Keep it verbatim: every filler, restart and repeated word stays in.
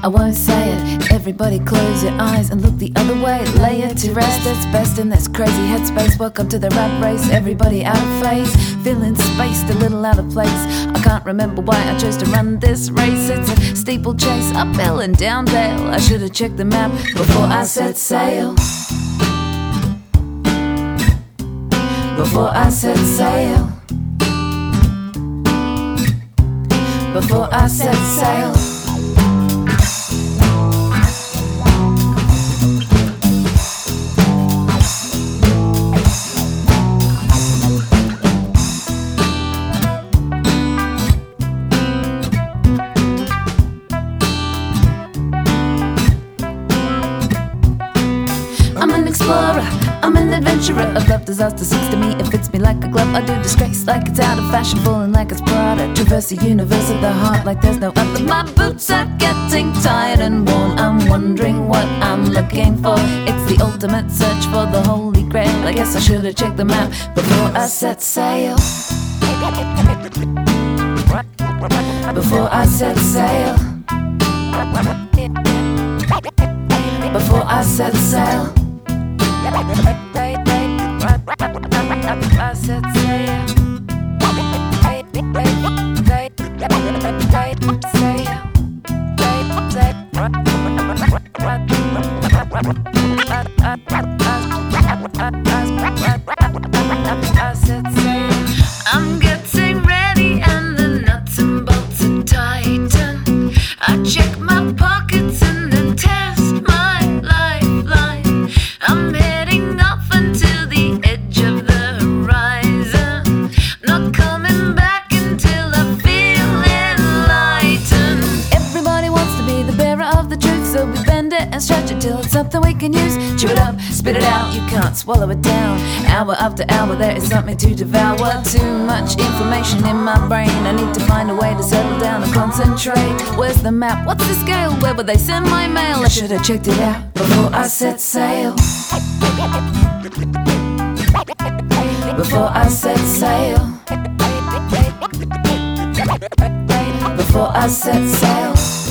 I won't say it. Everybody close your eyes and look the other way. Lay it to rest, it's best in this crazy headspace. Welcome to the rat race, everybody out of phase. Feeling spaced, a little out of place. I can't remember why I chose to run this race. It's a steeplechase, uphill and down dale. I should have checked the map before I set sail. Before I set sail. Before I set sail. I'm an explorer, I'm an adventurer of love, disaster seems to me, it fits me like a glove. I do disgrace like it's out of fashion, falling like it's Prada. Traverse the universe at the heart like there's no other. My boots are getting tired and worn. I'm wondering what I'm looking for. It's the ultimate search for the holy grail. I guess I should have checked the map before I set sail. Before I set sail. Before I set sail. I set sail. I'm getting ready and the nuts and bolts are tightened. I check my pockets and then test my lifeline. I'm heading off until the edge of the horizon. Not coming back until I feel enlightened. Everybody wants to be the bearer of the truth, so we bend it and stretch it till it's something we can use. Chew it up, spit it out, you can't swallow it down. Hour after hour there is something to devour. Too much information in my brain, I need to find a way to settle down and concentrate. Where's the map? What's the scale? Where would they send my mail? I should have checked it out before I set sail. Before I set sail. Before I set sail.